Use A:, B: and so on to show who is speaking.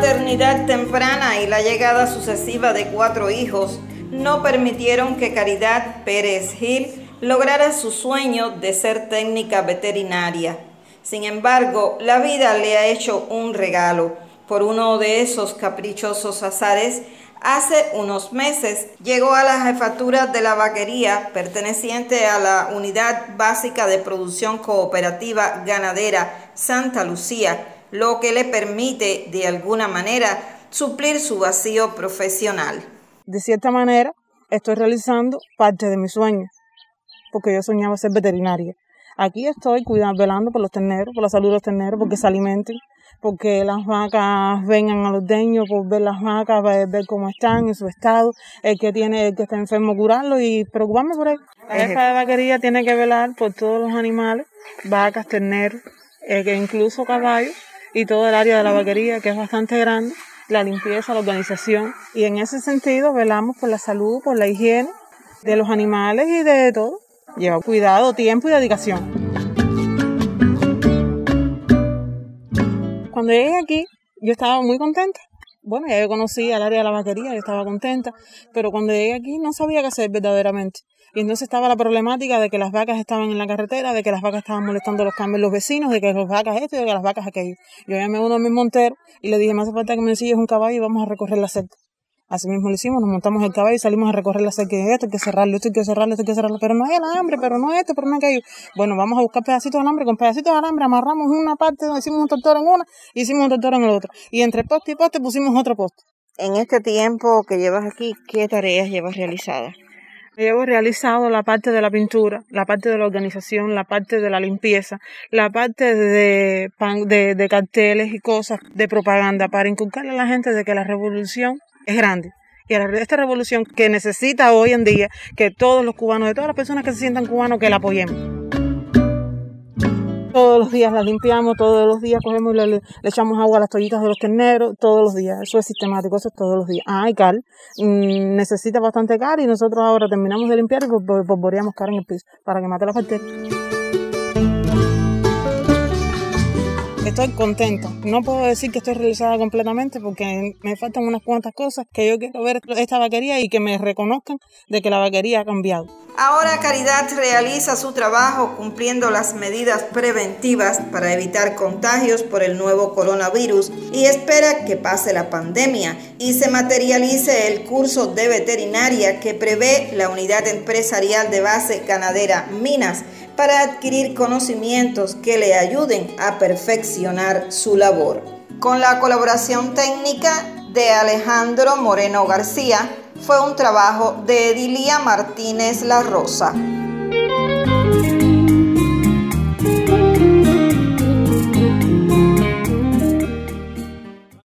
A: maternidad temprana y la llegada sucesiva de 4 hijos no permitieron que Caridad Pérez Gil lograra su sueño de ser técnica veterinaria. Sin embargo, la vida le ha hecho un regalo. Por uno de esos caprichosos azares, hace unos meses llegó a la jefatura de la vaquería perteneciente a la Unidad Básica de Producción Cooperativa Ganadera Santa Lucía, lo que le permite de alguna manera suplir su vacío profesional.
B: De cierta manera estoy realizando parte de mi sueño, porque yo soñaba ser veterinaria. Aquí estoy cuidando, velando por los terneros, por la salud de los terneros, porque se alimenten, porque las vacas vengan a los ordeños, por ver las vacas, ver cómo están en su estado, el que está enfermo curarlo y preocuparme por él. La jefa de vaquería tiene que velar por todos los animales, vacas, terneros, que incluso caballos y todo el área de la vaquería, que es bastante grande, la limpieza, la organización, y en ese sentido velamos por la salud, por la higiene de los animales y de todo. Lleva cuidado, tiempo y dedicación. Cuando llegué aquí, yo estaba muy contenta. Bueno, ya yo conocía el área de la vaquería, yo estaba contenta, pero cuando llegué aquí no sabía qué hacer verdaderamente. Y entonces estaba la problemática de que las vacas estaban en la carretera, de que las vacas estaban molestando los cambios los vecinos, de que las vacas esto y de que las vacas aquello. Yo llamé a uno de mis monteros y le dije, me hace falta que me ensilles un caballo y vamos a recorrer la cerca. Así mismo lo hicimos, nos montamos el caballo y salimos a recorrer la cerca. Y esto hay que cerrarlo, esto hay que cerrarlo, esto hay que cerrarlo. Pero no hay alambre, pero no esto, pero no aquello. Bueno, vamos a buscar pedacitos de alambre. Con pedacitos de alambre amarramos una parte, hicimos un tortor en una y hicimos un tortor en el otro. Y entre poste y poste pusimos otro poste.
A: En este tiempo que llevas aquí, ¿qué tareas llevas realizadas?
B: Llevo realizado la parte de la pintura, la parte de la organización, la parte de la limpieza, la parte de carteles y cosas de propaganda para inculcarle a la gente de que la revolución es grande. Y esta revolución que necesita hoy en día que todos los cubanos, de todas las personas que se sientan cubanos, que la apoyemos. Todos los días la limpiamos, todos los días cogemos y le echamos agua a las toallitas de los terneros, todos los días. Eso es sistemático, eso es todos los días. Y cal, necesita bastante cal y nosotros ahora terminamos de limpiar y polvoreamos cal en el piso para que mate las bacterias. Estoy contenta. No puedo decir que estoy realizada completamente porque me faltan unas cuantas cosas que yo quiero ver esta vaquería y que me reconozcan de que la vaquería ha cambiado.
A: Ahora Caridad realiza su trabajo cumpliendo las medidas preventivas para evitar contagios por el nuevo coronavirus y espera que pase la pandemia y se materialice el curso de veterinaria que prevé la Unidad Empresarial de Base Ganadera Minas para adquirir conocimientos que le ayuden a perfeccionar su labor. Con la colaboración técnica de Alejandro Moreno García, fue un trabajo de Edilia Martínez La Rosa.